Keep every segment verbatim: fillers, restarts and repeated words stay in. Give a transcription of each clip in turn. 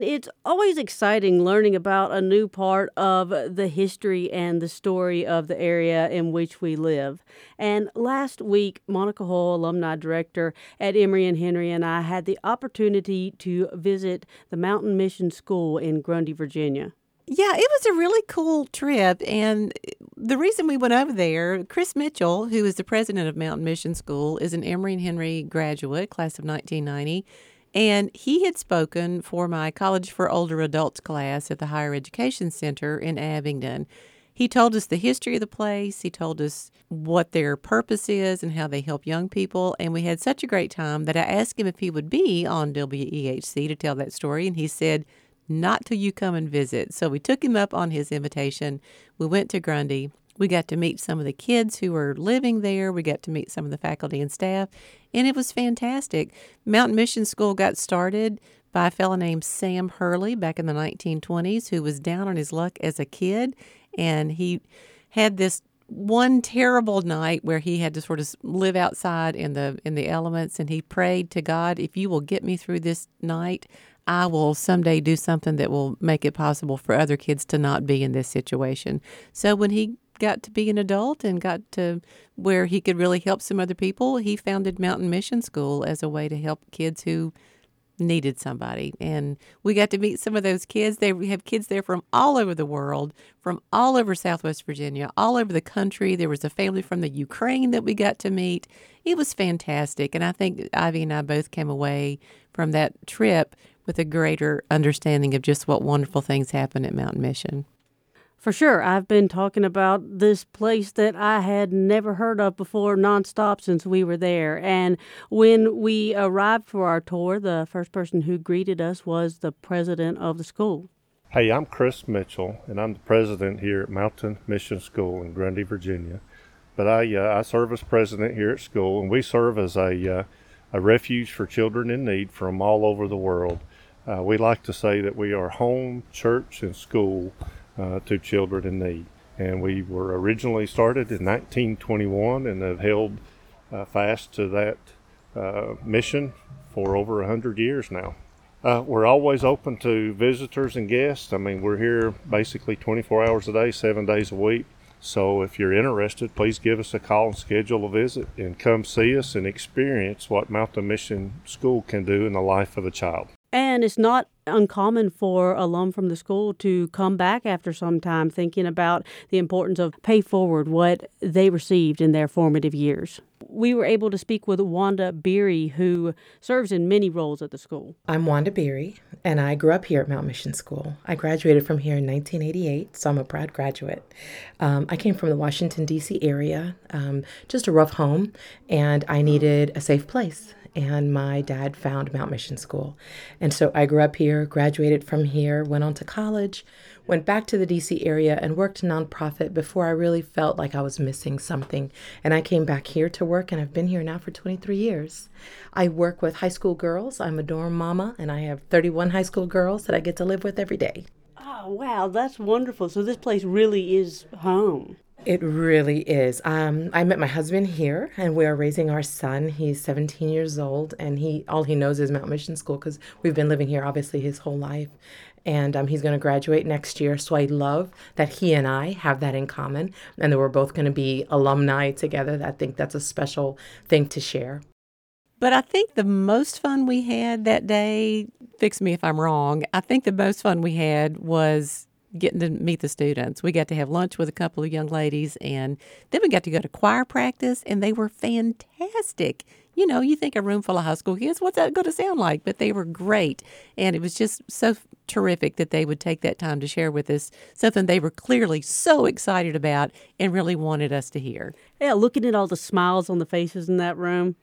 It's always exciting learning about a new part of the history and the story of the area in which we live. And last week, Monica Hull, alumni director at Emory and Henry, and I had the opportunity to visit the Mountain Mission School in Grundy, Virginia. Yeah, it was a really cool trip. And the reason we went over there, Chris Mitchell, who is the president of Mountain Mission School, is an Emory and Henry graduate, class of nineteen ninety. And he had spoken for my College for Older Adults class at the Higher Education Center in Abingdon. He told us the history of the place. He told us what their purpose is and how they help young people. And we had such a great time that I asked him if he would be on W E H C to tell that story. And he said, not till you come and visit. So we took him up on his invitation. We went to Grundy. We got to meet some of the kids who were living there. We got to meet some of the faculty and staff, and it was fantastic. Mountain Mission School got started by a fellow named Sam Hurley back in the nineteen twenties, who was down on his luck as a kid, and he had this one terrible night where he had to sort of live outside in the in the elements, and he prayed to God, if you will get me through this night, I will someday do something that will make it possible for other kids to not be in this situation. So when he got to be an adult and got to where he could really help some other people, he founded Mountain Mission School as a way to help kids who needed somebody. And we got to meet some of those kids. They we have kids there from all over the world, from all over Southwest Virginia, all over the country. There was a family from the Ukraine that we got to meet. It was fantastic. And I think Ivy and I both came away from that trip with a greater understanding of just what wonderful things happen at Mountain Mission. For sure, I've been talking about this place that I had never heard of before nonstop since we were there. And when we arrived for our tour, the first person who greeted us was the president of the school. Hey, I'm Chris Mitchell, and I'm the president here at Mountain Mission School in Grundy, Virginia. But I uh, I serve as president here at school, and we serve as a uh, a refuge for children in need from all over the world. Uh, we like to say that we are home, church, and school Uh, to children in need. And we were originally started in nineteen twenty-one and have held uh, fast to that uh, mission for over one hundred years now. Uh, we're always open to visitors and guests. I mean, we're here basically twenty-four hours a day, seven days a week. So if you're interested, please give us a call and schedule a visit and come see us and experience what Mountain Mission School can do in the life of a child. And it's not uncommon for alum from the school to come back after some time thinking about the importance of pay forward what they received in their formative years. We were able to speak with Wanda Beery, who serves in many roles at the school. I'm Wanda Beery, and I grew up here at Mountain Mission School. I graduated from here in nineteen eighty-eight, so I'm a proud graduate. Um, I came from the Washington, D C area, um, just a rough home, and I needed a safe place. And my dad found Mountain Mission School. And so I grew up here, graduated from here, went on to college, went back to the D C area and worked nonprofit before I really felt like I was missing something. And I came back here to work, and I've been here now for twenty-three years. I work with high school girls. I'm a dorm mama, and I have thirty-one high school girls that I get to live with every day. Oh, wow, that's wonderful. So this place really is home. It really is. Um, I met my husband here, and we are raising our son. He's seventeen years old, and he all he knows is Mountain Mission School because we've been living here obviously his whole life. And um, he's going to graduate next year, so I love that he and I have that in common, and that we're both going to be alumni together. I think that's a special thing to share. But I think the most fun we had that day, fix me if I'm wrong, I think the most fun we had was getting to meet the students. We got to have lunch with a couple of young ladies, and then we got to go to choir practice, and they were fantastic. You know, you think a room full of high school kids, what's that going to sound like? But they were great, and it was just so terrific that they would take that time to share with us something they were clearly so excited about and really wanted us to hear. Yeah, looking at all the smiles on the faces in that room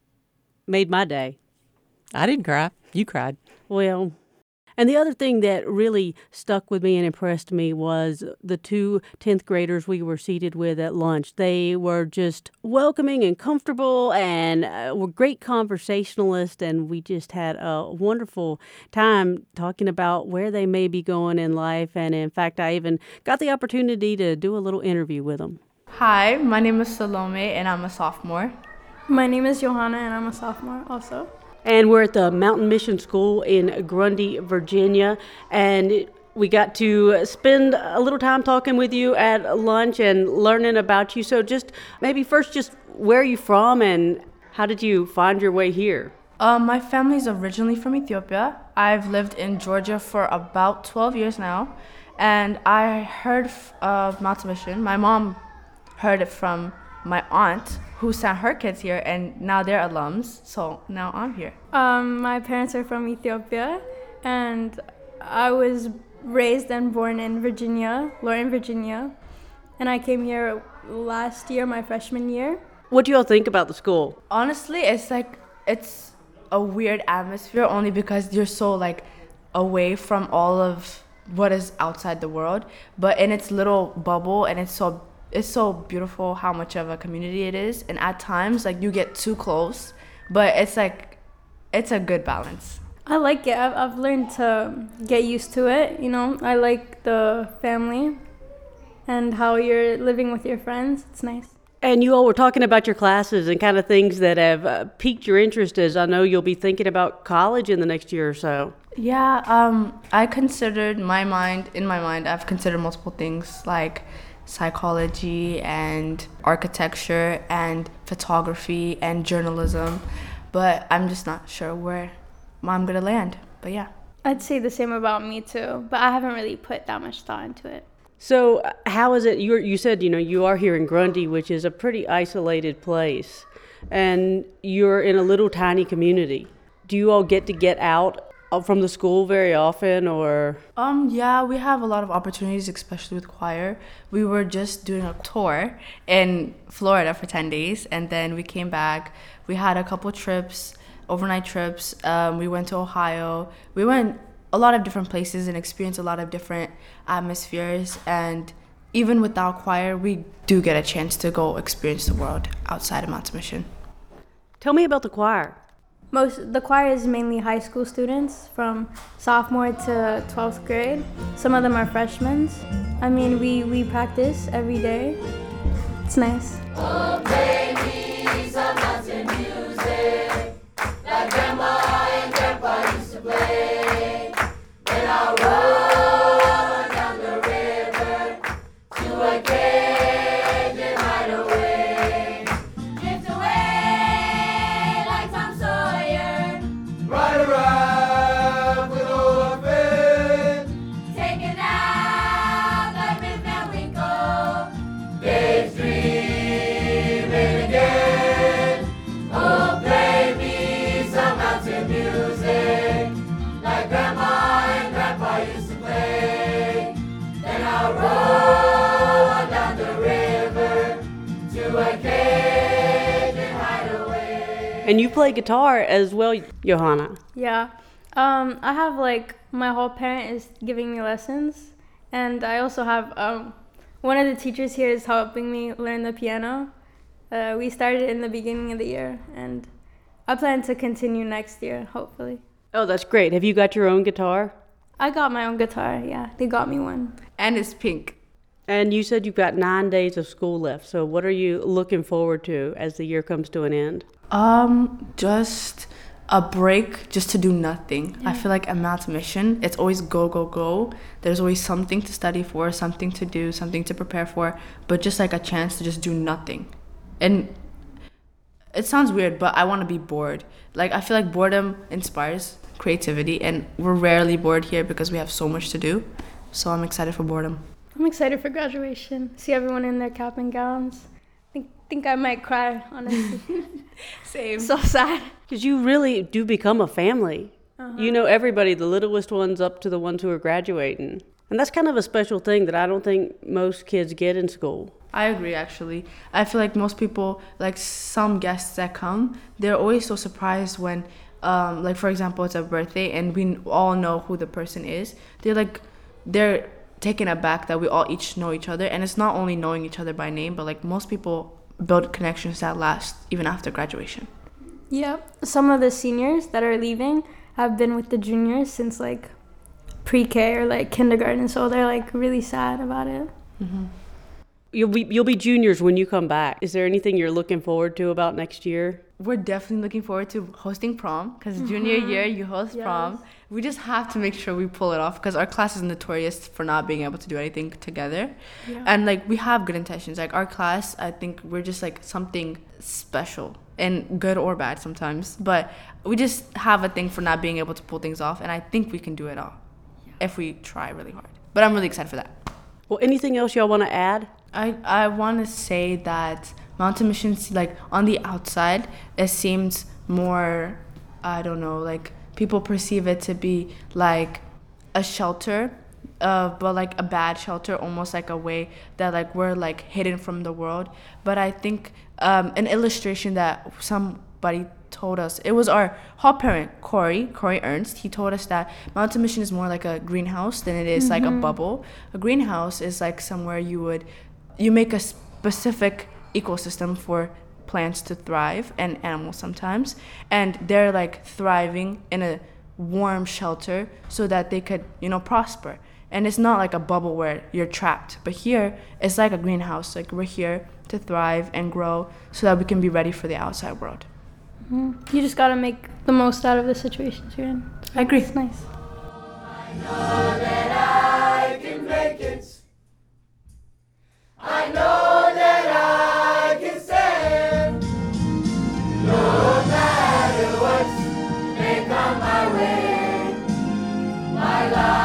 made my day. I didn't cry. You cried. Well, and the other thing that really stuck with me and impressed me was the two tenth graders we were seated with at lunch. They were just welcoming and comfortable and uh, were great conversationalists, and we just had a wonderful time talking about where they may be going in life. And in fact, I even got the opportunity to do a little interview with them. Hi, my name is Salome, and I'm a sophomore. My name is Johanna, and I'm a sophomore also. And we're at the Mountain Mission School in Grundy, Virginia, and we got to spend a little time talking with you at lunch and learning about you. So just maybe first, just where are you from and how did you find your way here? Um, my family's originally from Ethiopia. I've lived in Georgia for about twelve years now, and I heard f- of Mountain Mission. My mom heard it from my aunt, who sent her kids here, and now they're alums, so now I'm here. Um, my parents are from Ethiopia, and I was raised and born in Virginia, Loring, Virginia, and I came here last year, my freshman year. What do you all think about the school? Honestly, it's like, it's a weird atmosphere only because you're so like away from all of what is outside the world, but in its little bubble, and it's so it's so beautiful how much of a community it is, and at times like you get too close, but it's like it's a good balance. I like it. I've, I've learned to get used to it, you know. I like the family and how you're living with your friends. It's nice. And you all were talking about your classes and kind of things that have uh, piqued your interest, as I know you'll be thinking about college in the next year or so. Yeah, um, I considered my mind, in my mind, I've considered multiple things like psychology and architecture and photography and journalism, but I'm just not sure where I'm gonna land, but yeah. I'd say the same about me too, but I haven't really put that much thought into it. So uh, how is it, you you said, you know, you are here in Grundy, which is a pretty isolated place, and you're in a little tiny community. Do you all get to get out from the school very often, or? Um, yeah, we have a lot of opportunities, especially with choir. We were just doing a tour in Florida for ten days, and then we came back. We had a couple trips, overnight trips. Um, we went to Ohio. We went a lot of different places and experienced a lot of different atmospheres. And even without choir, we do get a chance to go experience the world outside of Mountain Mission. Tell me about the choir. Most the choir is mainly high school students from sophomore to twelfth grade. Some of them are freshmen. I mean, we, we practice every day. It's nice. Oh, play me some mountain music, like Grandma and Grandpa used to play. Then I'll roll down the river to a Cajun hideaway. Drift away like Tom Sawyer, ride around with old friend, taking out like Rip Van Winkle, daydreaming again. Oh, play me some mountain music, like Grandma and Grandpa used to play. Then I'll roll down the river to a Cajun hideaway. And you play guitar as well, Johanna. Yeah. Um, I have like, my whole parent is giving me lessons, and I also have um, one of the teachers here is helping me learn the piano. Uh, we started in the beginning of the year, and I plan to continue next year, hopefully. Oh, that's great. Have you got your own guitar? I got my own guitar, yeah. They got me one. And it's pink. And you said you've got nine days of school left. So what are you looking forward to as the year comes to an end? Um, just a break, just to do nothing. Yeah. I feel like at Mountain Mission, it's always go, go, go. There's always something to study for, something to do, something to prepare for, but just like a chance to just do nothing. And it sounds weird, but I want to be bored. Like, I feel like boredom inspires creativity, and we're rarely bored here because we have so much to do. So I'm excited for boredom. I'm excited for graduation. See everyone in their cap and gowns. I think, think I might cry, honestly. Same. So sad. Because you really do become a family. Uh-huh. You know everybody, the littlest ones up to the ones who are graduating. And that's kind of a special thing that I don't think most kids get in school. I agree, actually. I feel like most people, like some guests that come, they're always so surprised when, um, like, for example, it's a birthday and we all know who the person is. They're like, they're taken aback that we all each know each other. And it's not only knowing each other by name, but like most people build connections that last even after graduation. Yeah. Some of the seniors that are leaving have been with the juniors since like pre-K or like kindergarten. So they're like really sad about it. Mm-hmm. You'll be you'll be juniors when you come back. Is there anything you're looking forward to about next year? We're definitely looking forward to hosting prom because junior year you host Yes. prom. We just have to make sure we pull it off because our class is notorious for not being able to do anything together. Yeah. And like we have good intentions. Like our class, I think we're just like something special and good or bad sometimes. But we just have a thing for not being able to pull things off, and I think we can do it all if we try really hard. But I'm really excited for that. Well, anything else y'all want to add? I, I want to say that Mountain Mission, like on the outside, it seems more, I don't know, like people perceive it to be like a shelter, uh, but like a bad shelter, almost like a way that like we're like hidden from the world. But I think um, an illustration that somebody told us, it was our hall parent, Corey, Corey Ernst. He told us that Mountain Mission is more like a greenhouse than it is like a bubble. A greenhouse is like somewhere you would, you make a specific ecosystem for plants to thrive and animals sometimes, and they're like thriving in a warm shelter so that they could, you know, prosper. And it's not like a bubble where you're trapped, but here it's like a greenhouse. Like we're here to thrive and grow so that we can be ready for the outside world. You just gotta make the most out of the situations you're in. I agree. It's nice. I know that I can make it. I know that I can stand. No matter what may come my way, my life.